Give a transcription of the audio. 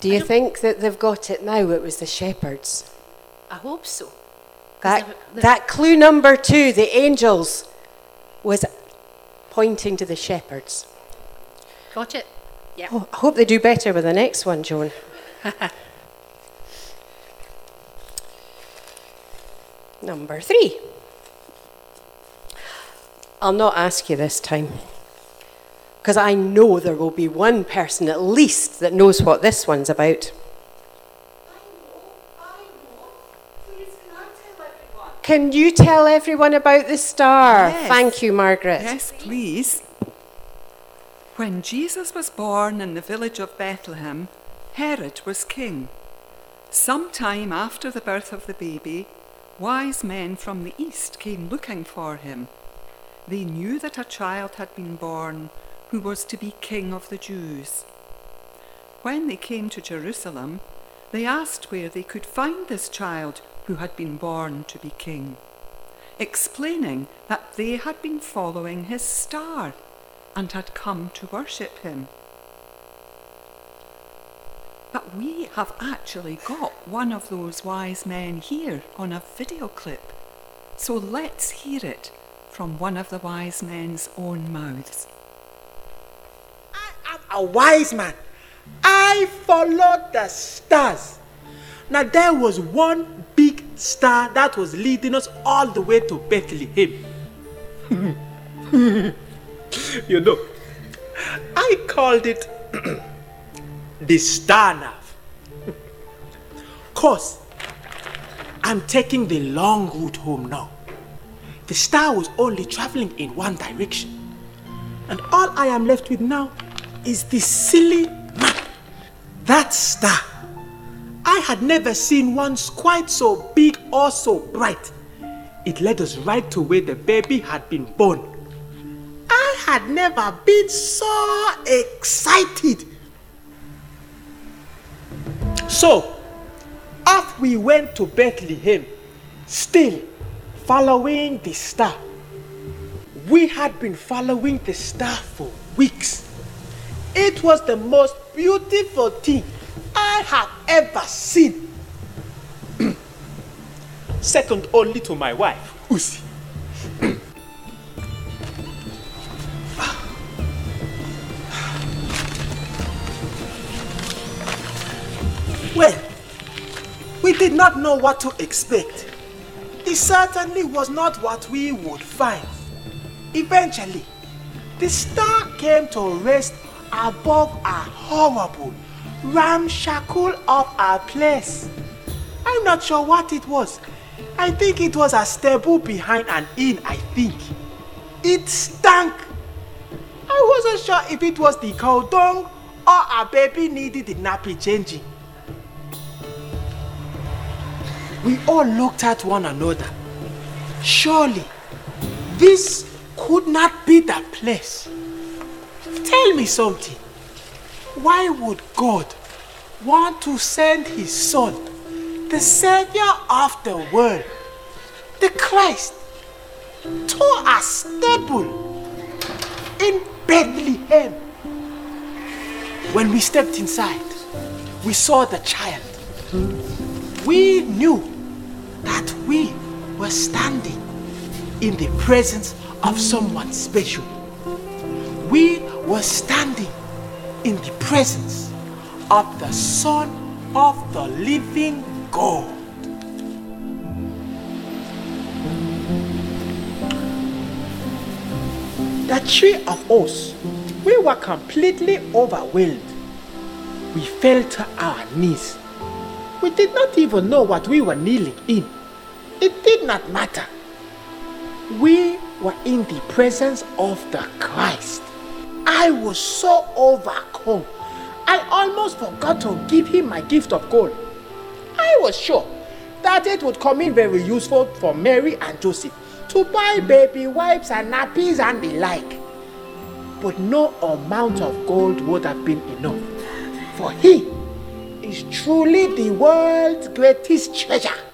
Do you think that they've got it now? It was the shepherds. I hope so. That clue number 2, the angels, was pointing to the shepherds. Got it? Yeah. Oh, I hope they do better with the next one, Joan. Number 3. I'll not ask you this time, because I know there will be one person at least that knows what this one's about. I know. Please, can I tell everyone? Can you tell everyone about the star? Yes. Thank you, Margaret. Yes, please. When Jesus was born in the village of Bethlehem, Herod was king. Some time after the birth of the baby, wise men from the east came looking for him. They knew that a child had been born who was to be king of the Jews. When they came to Jerusalem, they asked where they could find this child who had been born to be king, explaining that they had been following his star and had come to worship him. But we have actually got one of those wise men here on a video clip. So let's hear it from one of the wise men's own mouths. I am a wise man. I followed the stars. Now there was one big star that was leading us all the way to Bethlehem. You know, I called it the star nav. 'Cause I'm taking the long route home now. The star was only traveling in one direction. And all I am left with now is this silly map. That star, I had never seen one quite so big or so bright. It led us right to where the baby had been born. I had never been so excited. So, off we went to Bethlehem, still following the star. We had been following the star for weeks. It was the most beautiful thing I have ever seen. Second only to my wife, Usi. Well, we did not know what to expect. It certainly was not what we would find. Eventually, the star came to rest above a horrible, ramshackle of a place. I'm not sure what it was. I think it was a stable behind an inn, I think. It stank. I wasn't sure if it was the cow dung or a baby needed the nappy changing. We all looked at one another. Surely, this could not be the place. Tell me something. Why would God want to send his son, the Savior of the world, the Christ, to a stable in Bethlehem? When we stepped inside, we saw the child. We knew that we were standing in the presence of someone special. We were standing in the presence of the Son of the living God. The three of us, we were completely overwhelmed. We fell to our knees. We did not even know what we were kneeling in. It did not matter. We were in the presence of the Christ. I was so overcome. I almost forgot to give him my gift of gold. I was sure that it would come in very useful for Mary and Joseph to buy baby wipes and nappies and the like. But no amount of gold would have been enough, for he is truly the world's greatest treasure.